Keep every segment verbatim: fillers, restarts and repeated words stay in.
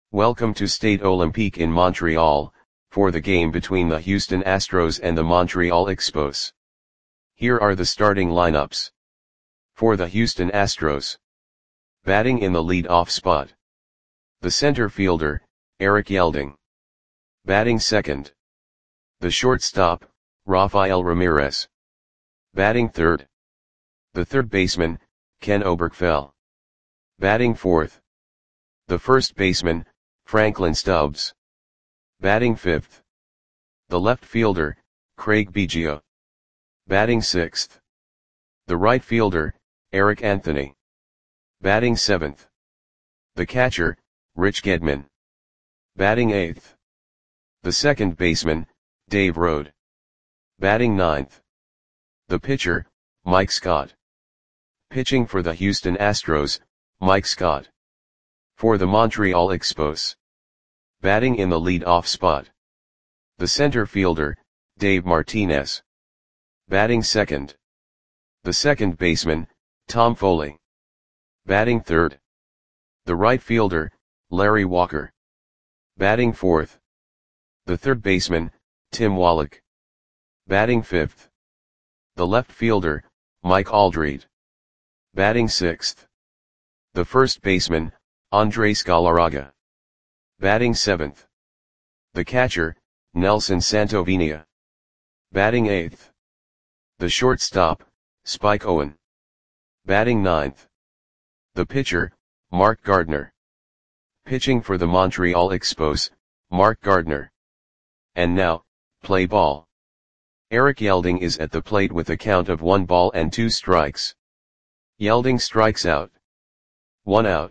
Welcome to Stade Olympique in Montreal, for the game between the Houston Astros and the Montreal Expos. Here are the starting lineups. For the Houston Astros. Batting in the lead-off spot. The center fielder, Eric Yelding. Batting second. The shortstop, Rafael Ramirez. Batting third. The third baseman, Ken Oberkfell. Batting fourth. The first baseman, Franklin Stubbs. Batting fifth. The left fielder, Craig Biggio. Batting sixth. The right fielder, Eric Anthony. Batting seventh. The catcher, Rich Gedman. Batting eighth. The second baseman, Dave Rode. Batting ninth. The pitcher, Mike Scott. Pitching for the Houston Astros, Mike Scott. For the Montreal Expos. Batting in the lead-off spot. The center fielder, Dave Martinez. Batting second. The second baseman, Tom Foley. Batting third. The right fielder, Larry Walker. Batting fourth. The third baseman, Tim Wallach. Batting fifth. The left fielder, Mike Aldrete. Batting sixth. The first baseman, Andres Galarraga. Batting seventh. The catcher, Nelson Santovenia. Batting eighth. The shortstop, Spike Owen. Batting ninth. The pitcher, Mark Gardner. Pitching for the Montreal Expos, Mark Gardner. And now, play ball. Eric Yelding is at the plate with a count of one ball and two strikes. Yelding strikes out. One out.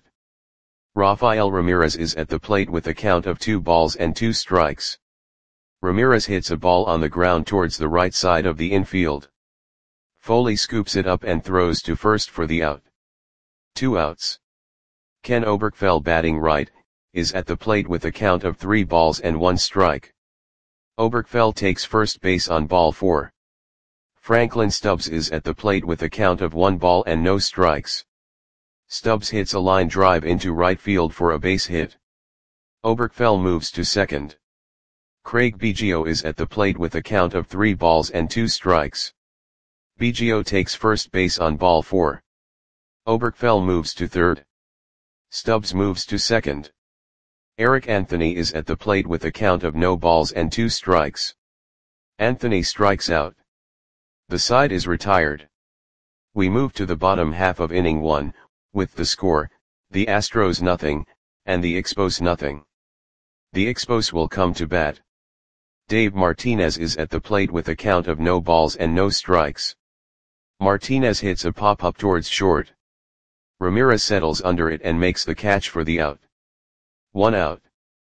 Rafael Ramirez is at the plate with a count of two balls and two strikes. Ramirez hits a ball on the ground towards the right side of the infield. Foley scoops it up and throws to first for the out. Two outs. Ken Oberkfell, batting right, is at the plate with a count of three balls and one strike. Oberkfell takes first base on ball four. Franklin Stubbs is at the plate with a count of one ball and no strikes. Stubbs hits a line drive into right field for a base hit. Oberkfell moves to second. Craig Biggio is at the plate with a count of three balls and two strikes. Biggio takes first base on ball four. Oberkfell moves to third. Stubbs moves to second. Eric Anthony is at the plate with a count of no balls and two strikes. Anthony strikes out. The side is retired. We move to the bottom half of inning one, with the score, the Astros nothing, and the Expos nothing. The Expos will come to bat. Dave Martinez is at the plate with a count of no balls and no strikes. Martinez hits a pop-up towards short. Ramirez settles under it and makes the catch for the out. One out.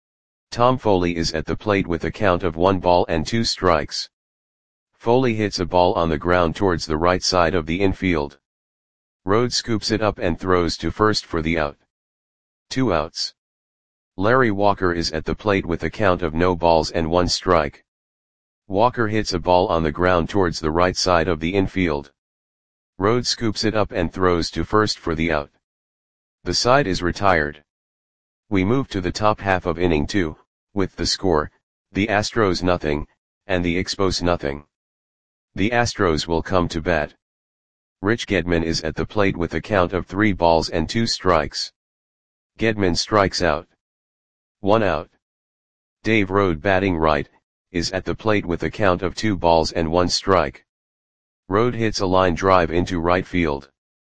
Tom Foley is at the plate with a count of one ball and two strikes. Foley hits a ball on the ground towards the right side of the infield. Rode scoops it up and throws to first for the out. Two outs. Larry Walker is at the plate with a count of no balls and one strike. Walker hits a ball on the ground towards the right side of the infield. Rode scoops it up and throws to first for the out. The side is retired. We move to the top half of inning two, with the score, the Astros nothing, and the Expos nothing. The Astros will come to bat. Rich Gedman is at the plate with a count of three balls and two strikes. Gedman strikes out. One out. Dave Rode, batting right, is at the plate with a count of two balls and one strike. Rode hits a line drive into right field.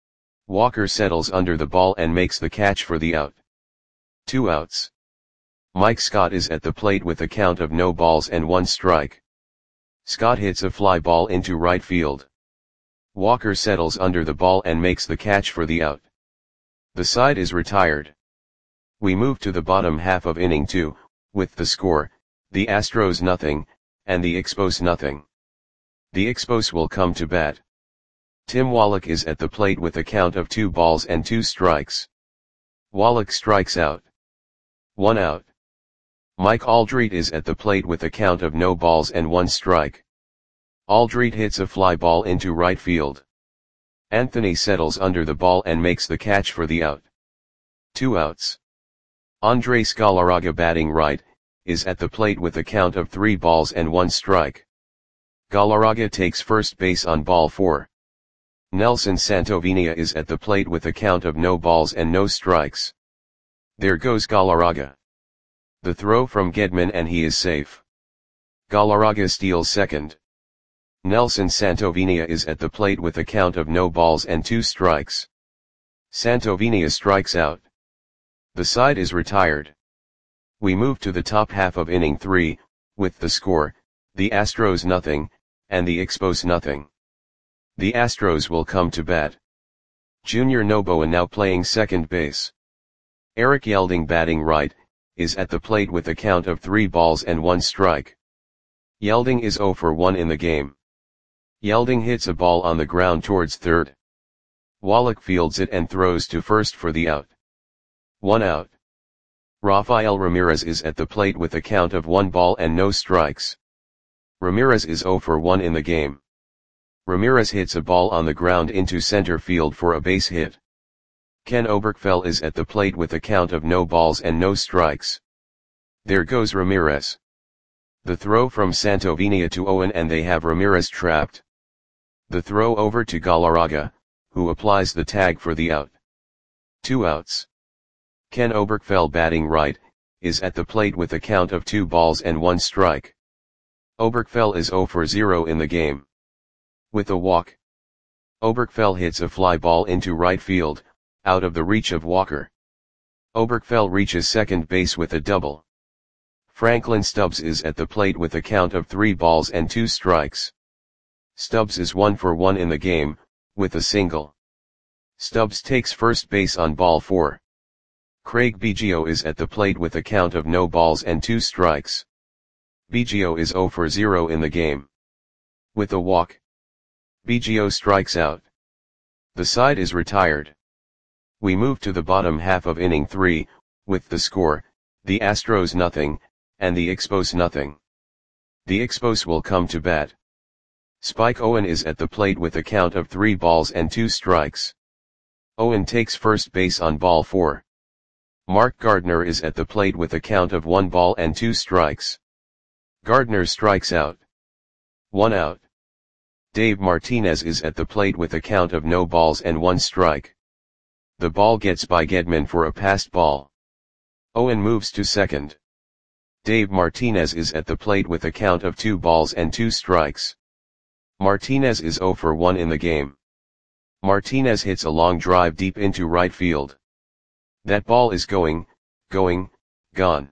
Walker settles under the ball and makes the catch for the out. Two outs. Mike Scott is at the plate with a count of no balls and one strike. Scott hits a fly ball into right field. Walker settles under the ball and makes the catch for the out. The side is retired. We move to the bottom half of inning two, with the score, the Astros nothing, and the Expos nothing. The Expos will come to bat. Tim Wallach is at the plate with a count of two balls and two strikes. Wallach strikes out. One out. Mike Aldrete is at the plate with a count of no balls and one strike. Aldrete hits a fly ball into right field. Anthony settles under the ball and makes the catch for the out. Two outs. Andres Galarraga batting right, is at the plate with a count of three balls and one strike. Galarraga takes first base on ball four. Nelson Santovenia is at the plate with a count of no balls and no strikes. There goes Galarraga. The throw from Gedman and he is safe. Galarraga steals second. Nelson Santovenia is at the plate with a count of no balls and two strikes. Santovenia strikes out. The side is retired. We move to the top half of inning three, with the score, the Astros nothing, and the Expos nothing. The Astros will come to bat. Junior Noboa now playing second base. Eric Yelding batting right, is at the plate with a count of three balls and one strike. Yelding is zero for one in the game. Yelding hits a ball on the ground towards third. Wallach fields it and throws to first for the out. One out. Rafael Ramirez is at the plate with a count of one ball and no strikes. Ramirez is zero for one in the game. Ramirez hits a ball on the ground into center field for a base hit. Ken Oberkfell is at the plate with a count of no balls and no strikes. There goes Ramirez. The throw from Santovenia to Owen and they have Ramirez trapped. The throw over to Galarraga, who applies the tag for the out. Two outs. Ken Oberkfell batting right, is at the plate with a count of two balls and one strike. Oberkfell is zero for zero in the game. With a walk. Oberkfell hits a fly ball into right field, out of the reach of Walker. Oberkfell reaches second base with a double. Franklin Stubbs is at the plate with a count of three balls and two strikes. Stubbs is one for one in the game, with a single. Stubbs takes first base on ball four. Craig Biggio is at the plate with a count of no balls and two strikes. Biggio is zero for zero in the game. With a walk. Biggio strikes out. The side is retired. We move to the bottom half of inning three, with the score, the Astros nothing, and the Expos nothing. The Expos will come to bat. Spike Owen is at the plate with a count of three balls and two strikes. Owen takes first base on ball four. Mark Gardner is at the plate with a count of one ball and two strikes. Gardner strikes out. One out. Dave Martinez is at the plate with a count of no balls and one strike. The ball gets by Gedman for a passed ball. Owen moves to second. Dave Martinez is at the plate with a count of two balls and two strikes. Martinez is zero for one in the game. Martinez hits a long drive deep into right field. That ball is going, going, gone.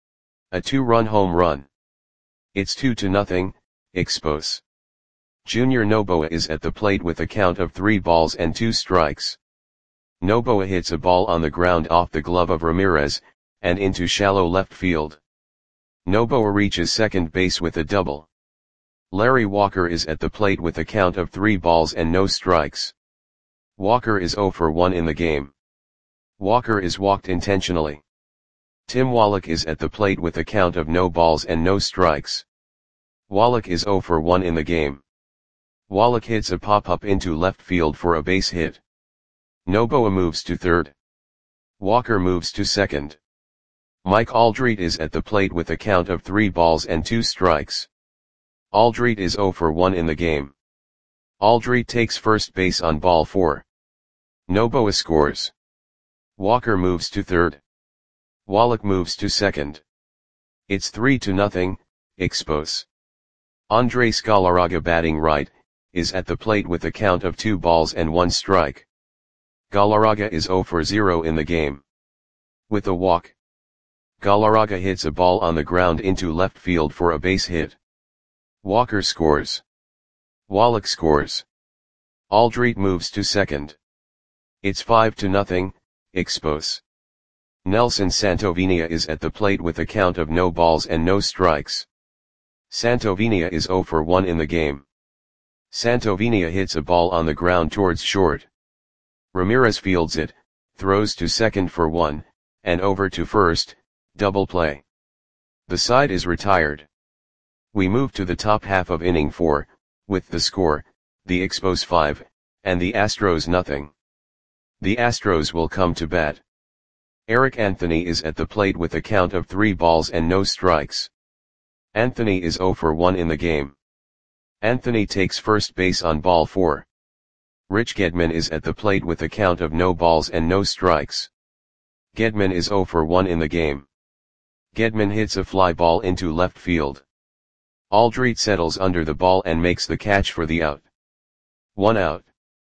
A two-run home run. It's two to nothing, Expos. Junior Noboa is at the plate with a count of three balls and two strikes. Noboa hits a ball on the ground off the glove of Ramirez, and into shallow left field. Noboa reaches second base with a double. Larry Walker is at the plate with a count of three balls and no strikes. Walker is zero for one in the game. Walker is walked intentionally. Tim Wallach is at the plate with a count of no balls and no strikes. Wallach is zero for one in the game. Wallach hits a pop-up into left field for a base hit. Noboa moves to third. Walker moves to second. Mike Aldrete is at the plate with a count of three balls and two strikes. Aldrete is zero for one in the game. Aldrete takes first base on ball four. Noboa scores. Walker moves to third. Wallach moves to second. It's three to nothing, Expos. Andres Galarraga batting right, is at the plate with a count of two balls and one strike. Galarraga is zero for zero in the game. With a walk. Galarraga hits a ball on the ground into left field for a base hit. Walker scores. Wallach scores. Aldrete moves to second. It's five to nothing, Expos. Nelson Santovenia is at the plate with a count of no balls and no strikes. Santovenia is zero for one in the game. Santovenia hits a ball on the ground towards short. Ramirez fields it, throws to second for one, and over to first, double play. The side is retired. We move to the top half of inning four, with the score, the Expos five, and the Astros nothing. The Astros will come to bat. Eric Anthony is at the plate with a count of three balls and no strikes. Anthony is zero for one in the game. Anthony takes first base on ball four. Rich Gedman is at the plate with a count of no balls and no strikes. Gedman is zero for one in the game. Gedman hits a fly ball into left field. Aldrete settles under the ball and makes the catch for the out. One out.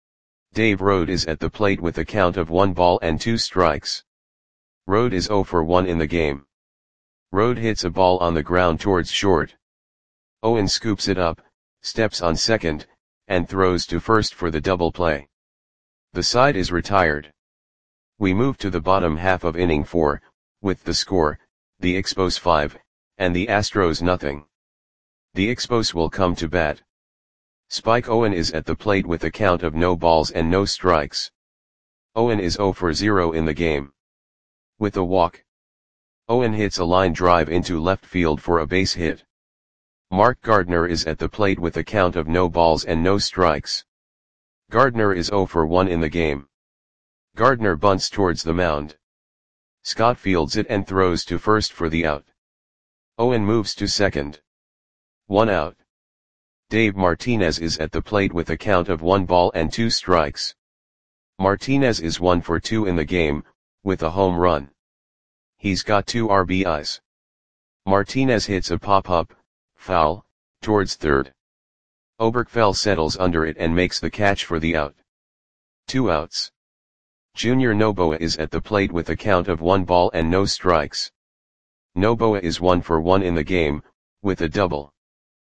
Dave Rode is at the plate with a count of one ball and two strikes. Rode is zero for one in the game. Rode hits a ball on the ground towards short. Owen scoops it up, steps on second, and throws to first for the double play. The side is retired. We move to the bottom half of inning four, with the score, the Expos five, and the Astros nothing. The Expos will come to bat. Spike Owen is at the plate with a count of no balls and no strikes. Owen is zero for zero in the game. With a walk, Owen hits a line drive into left field for a base hit. Mark Gardner is at the plate with a count of no balls and no strikes. Gardner is zero for one in the game. Gardner bunts towards the mound. Scott fields it and throws to first for the out. Owen moves to second. One out. Dave Martinez is at the plate with a count of one ball and two strikes. Martinez is one for two in the game, with a home run. He's got two R B Is. Martinez hits a pop-up, foul, towards third. Oberkfell settles under it and makes the catch for the out. Two outs. Junior Noboa is at the plate with a count of one ball and no strikes. Noboa is one for one in the game, with a double.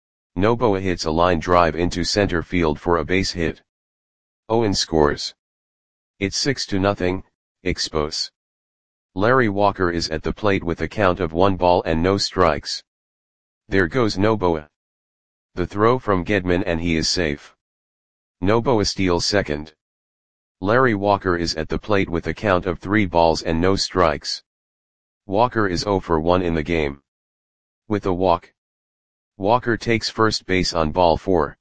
Noboa hits a line drive into center field for a base hit. Owen scores. It's six to nothing, Expos. Larry Walker is at the plate with a count of one ball and no strikes. There goes Noboa. The throw from Gedman and he is safe. Noboa steals second. Larry Walker is at the plate with a count of three balls and no strikes. Walker is zero for one in the game. With a walk, Walker takes first base on ball four.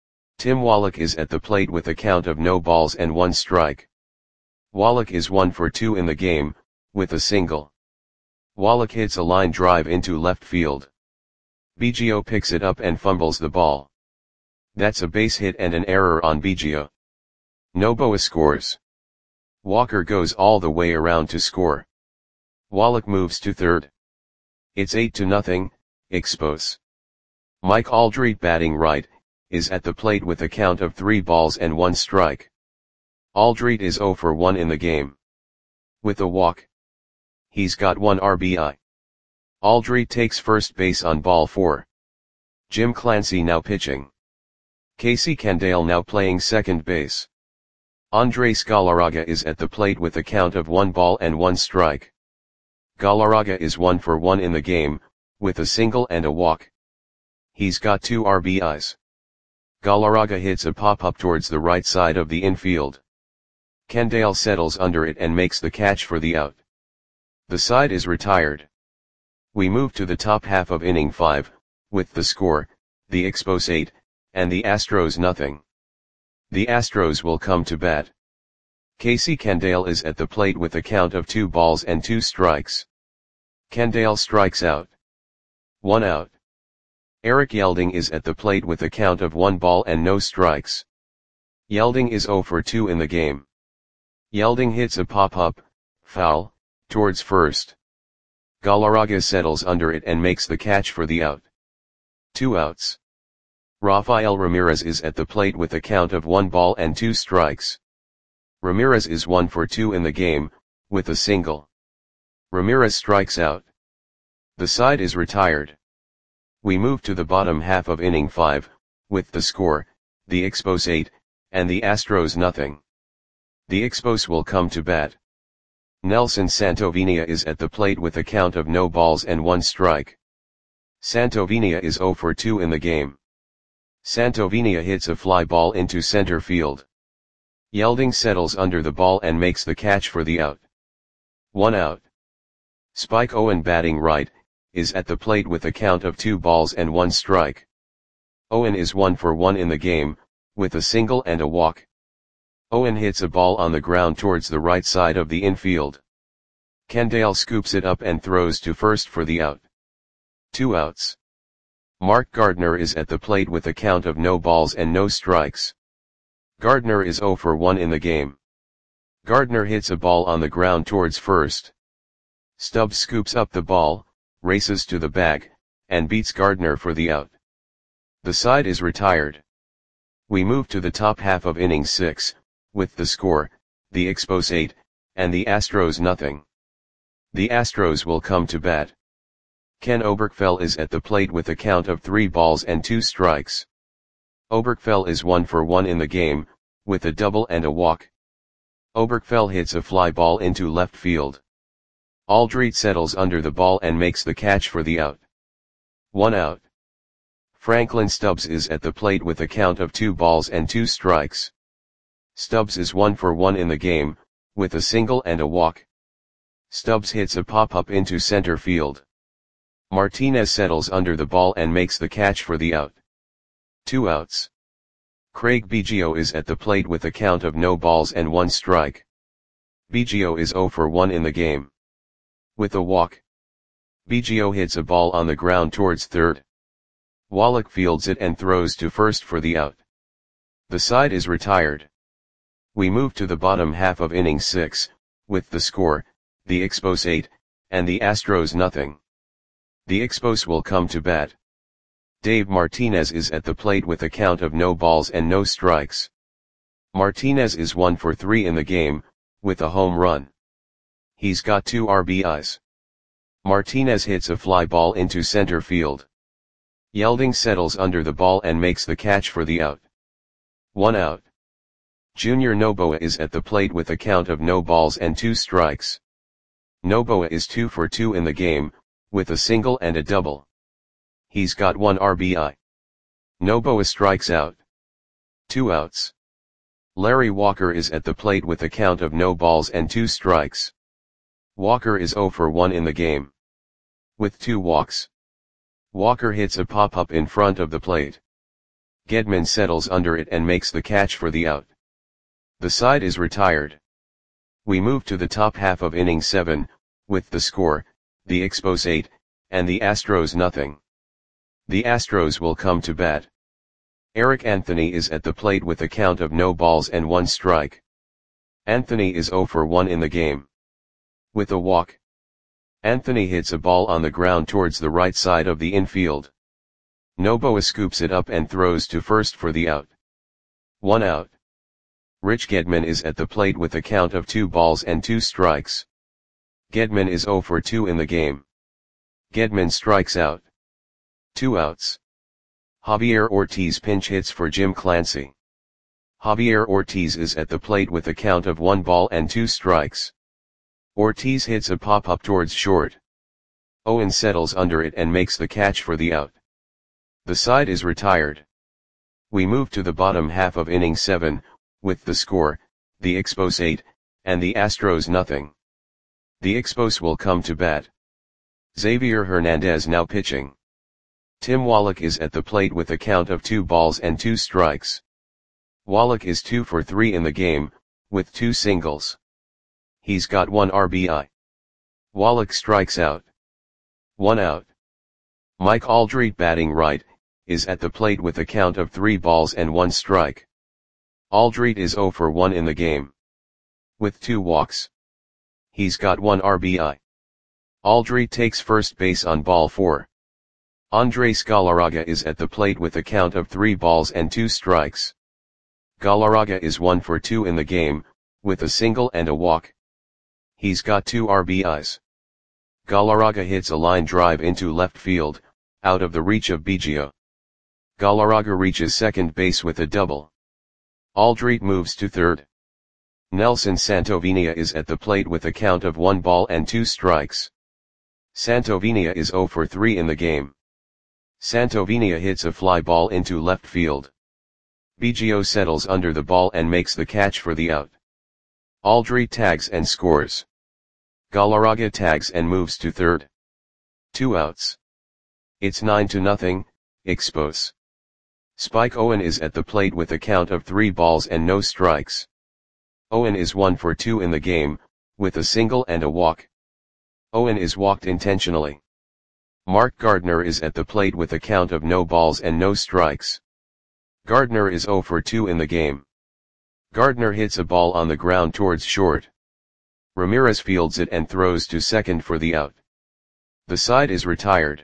Tim Wallach is at the plate with a count of no balls and one strike. Wallach is one for two in the game, with a single. Wallach hits a line drive into left field. Biggio picks it up and fumbles the ball. That's a base hit and an error on Biggio. Noboa scores. Walker goes all the way around to score. Wallach moves to third. It's eight to nothing, Expos. Mike Aldrete, batting right, is at the plate with a count of three balls and one strike. Aldrete is zero for one in the game. With a walk, he's got one R B I. Aldrete takes first base on ball four. Jim Clancy now pitching. Casey Candale now playing second base. Andres Galarraga is at the plate with a count of one ball and one strike. Galarraga is one for one in the game, with a single and a walk. He's got two R B Is. Galarraga hits a pop-up towards the right side of the infield. Candale settles under it and makes the catch for the out. The side is retired. We move to the top half of inning five, with the score, the Expos eight, and the Astros nothing. The Astros will come to bat. Casey Candale is at the plate with a count of two balls and two strikes. Candale strikes out. One out. Eric Yelding is at the plate with a count of one ball and no strikes. Yelding is zero for two in the game. Yelding hits a pop-up, foul, towards first. Galarraga settles under it and makes the catch for the out. Two outs. Rafael Ramirez is at the plate with a count of one ball and two strikes. Ramirez is one for two in the game, with a single. Ramirez strikes out. The side is retired. We move to the bottom half of inning five, with the score, the Expos eight, and the Astros nothing. The Expos will come to bat. Nelson Santovenia is at the plate with a count of no balls and one strike. Santovenia is zero for two in the game. Santovenia hits a fly ball into center field. Yelding settles under the ball and makes the catch for the out. One out. Spike Owen, batting right, is at the plate with a count of two balls and one strike. Owen is one for one in the game, with a single and a walk. Owen hits a ball on the ground towards the right side of the infield. Kendall scoops it up and throws to first for the out. Two outs. Mark Gardner is at the plate with a count of no balls and no strikes. Gardner is oh for one in the game. Gardner hits a ball on the ground towards first. Stubbs scoops up the ball, races to the bag, and beats Gardner for the out. The side is retired. We move to the top half of inning six, with the score, the Expos eight, and the Astros nothing. The Astros will come to bat. Ken Oberkfell is at the plate with a count of three balls and two strikes. Oberkfell is one for one in the game, with a double and a walk. Oberkfell hits a fly ball into left field. Aldrete settles under the ball and makes the catch for the out. One out. Franklin Stubbs is at the plate with a count of two balls and two strikes. Stubbs is one for one in the game, with a single and a walk. Stubbs hits a pop-up into center field. Martinez settles under the ball and makes the catch for the out. Two outs. Craig Biggio is at the plate with a count of no balls and one strike. Biggio is oh for one in the game. With a walk. Biggio hits a ball on the ground towards third. Wallach fields it and throws to first for the out. The side is retired. We move to the bottom half of inning six, with the score, the Expos eight, and the Astros nothing. The Expos will come to bat. Dave Martinez is at the plate with a count of no balls and no strikes. Martinez is one for three in the game, with a home run. He's got two R B Is. Martinez hits a fly ball into center field. Yelding settles under the ball and makes the catch for the out. One out. Junior Noboa is at the plate with a count of no balls and two strikes. Noboa is two for two in the game, with a single and a double. He's got one R B I. Noboa strikes out. Two outs. Larry Walker is at the plate with a count of no balls and two strikes. Walker is oh for one in the game. With two walks. Walker hits a pop-up in front of the plate. Gedman settles under it and makes the catch for the out. The side is retired. We move to the top half of inning seven, with the score, the Expos eight, and the Astros nothing. The Astros will come to bat. Eric Anthony is at the plate with a count of no balls and one strike. Anthony is oh for one in the game. With a walk. Anthony hits a ball on the ground towards the right side of the infield. Noboa scoops it up and throws to first for the out. One out. Rich Gedman is at the plate with a count of two balls and two strikes. Gedman is oh for two in the game. Gedman strikes out. Two outs. Javier Ortiz pinch hits for Jim Clancy. Javier Ortiz is at the plate with a count of one ball and two strikes. Ortiz hits a pop-up towards short. Owen settles under it and makes the catch for the out. The side is retired. We move to the bottom half of inning seven, with the score, the Expos eight, and the Astros nothing. The Expos will come to bat. Xavier Hernandez now pitching. Tim Wallach is at the plate with a count of two balls and two strikes. Wallach is two for three in the game, with two singles. He's got one R B I. Wallach strikes out. One out. Mike Aldrete batting right, is at the plate with a count of three balls and one strike. Aldrete is oh for one in the game. With two walks. He's got one R B I. Aldrete takes first base on ball four. Andres Galarraga is at the plate with a count of three balls and two strikes. Galarraga is one for two in the game, with a single and a walk. He's got two R B Is. Galarraga hits a line drive into left field, out of the reach of Biggio. Galarraga reaches second base with a double. Aldrete moves to third. Nelson Santovenia is at the plate with a count of one ball and two strikes. Santovenia is oh for three in the game. Santovenia hits a fly ball into left field. Biggio settles under the ball and makes the catch for the out. Aldrete tags and scores. Galarraga tags and moves to third. Two outs. It's nine to nothing, Expos. Spike Owen is at the plate with a count of three balls and no strikes. Owen is one for two in the game, with a single and a walk. Owen is walked intentionally. Mark Gardner is at the plate with a count of no balls and no strikes. Gardner is zero for two in the game. Gardner hits a ball on the ground towards short. Ramirez fields it and throws to second for the out. The side is retired.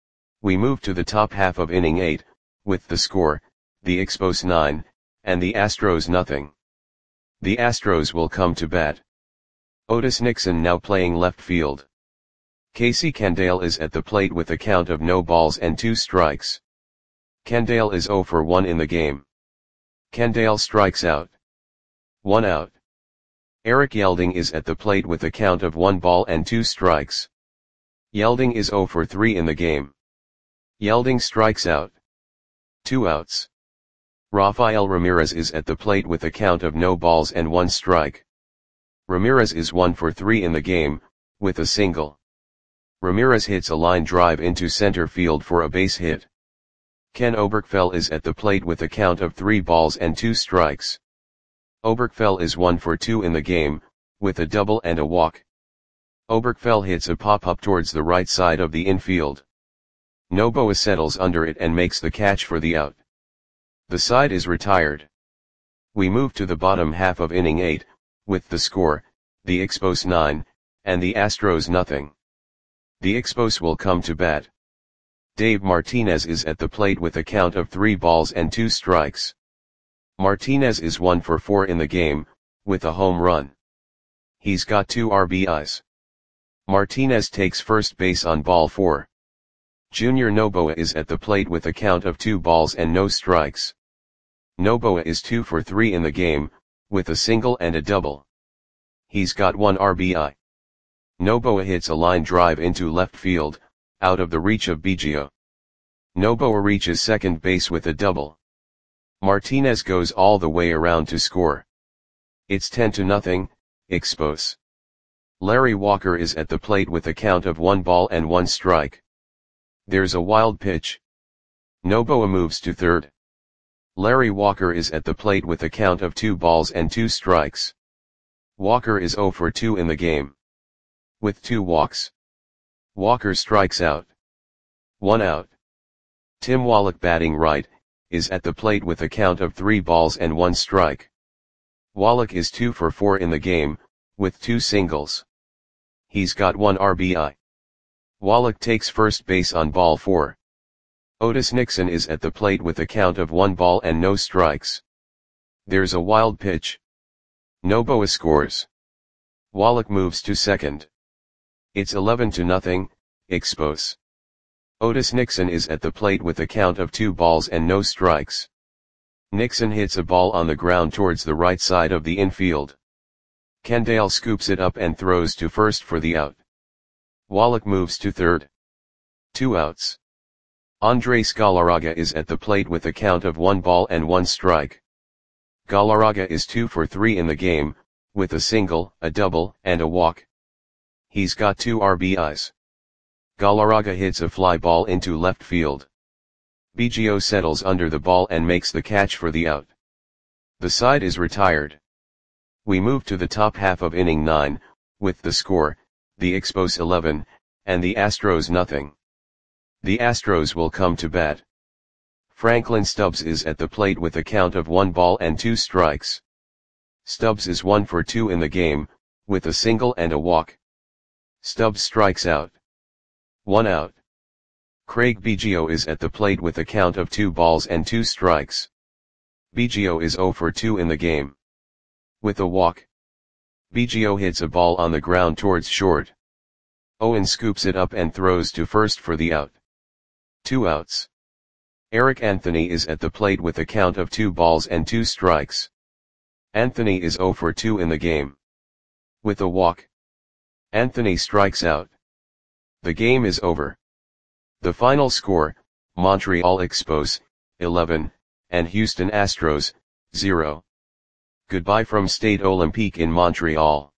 We move to the top half of inning eight, with the score, the Expos nine, and the Astros nothing. The Astros will come to bat. Otis Nixon now playing left field. Casey Candale is at the plate with a count of no balls and two strikes. Candale is zero for one in the game. Candale strikes out. One out. Eric Yelding is at the plate with a count of one ball and two strikes. Yelding is zero for three in the game. Yelding strikes out. Two outs. Rafael Ramirez is at the plate with a count of no balls and one strike. Ramirez is one for three in the game, with a single. Ramirez hits a line drive into center field for a base hit. Ken Oberkfell is at the plate with a count of three balls and two strikes. Oberkfell is one for two in the game, with a double and a walk. Oberkfell hits a pop-up towards the right side of the infield. Noboa settles under it and makes the catch for the out. The side is retired. We move to the bottom half of inning eight, with the score, the Expos nine, and the Astros nothing. The Expos will come to bat. Dave Martinez is at the plate with a count of three balls and two strikes. Martinez is one for four in the game, with a home run. He's got two R B Is. Martinez takes first base on ball four. Junior Noboa is at the plate with a count of two balls and no strikes. Noboa is two for three in the game, with a single and a double. He's got one R B I. Noboa hits a line drive into left field, out of the reach of Biggio. Noboa reaches second base with a double. Martinez goes all the way around to score. It's ten to nothing, Expos. Larry Walker is at the plate with a count of one ball and one strike. There's a wild pitch. Noboa moves to third. Larry Walker is at the plate with a count of two balls and two strikes. Walker is zero for two in the game. With two walks. Walker strikes out. One out. Tim Wallach batting right, is at the plate with a count of three balls and one strike. Wallach is two for four in the game, with two singles. He's got one R B I. Wallach takes first base on ball four. Otis Nixon is at the plate with a count of one ball and no strikes. There's a wild pitch. Noboa scores. Wallach moves to second. It's eleven to nothing, Expos. Otis Nixon is at the plate with a count of two balls and no strikes. Nixon hits a ball on the ground towards the right side of the infield. Candale scoops it up and throws to first for the out. Wallach moves to third. Two outs. Andres Galarraga is at the plate with a count of one ball and one strike. Galarraga is two for three in the game, with a single, a double, and a walk. He's got two R B Is. Galarraga hits a fly ball into left field. Biggio settles under the ball and makes the catch for the out. The side is retired. We move to the top half of inning nine, with the score, the Expos eleven, and the Astros nothing. The Astros will come to bat. Franklin Stubbs is at the plate with a count of one ball and two strikes. Stubbs is one for two in the game, with a single and a walk. Stubbs strikes out. One out. Craig Biggio is at the plate with a count of two balls and two strikes. Biggio is zero for two in the game. With a walk. Biggio hits a ball on the ground towards short. Owen scoops it up and throws to first for the out. Two outs. Eric Anthony is at the plate with a count of two balls and two strikes. Anthony is zero for two in the game. With a walk. Anthony strikes out. The game is over. The final score, Montreal Expos, eleven, and Houston Astros, zero. Goodbye from Stade Olympique in Montreal.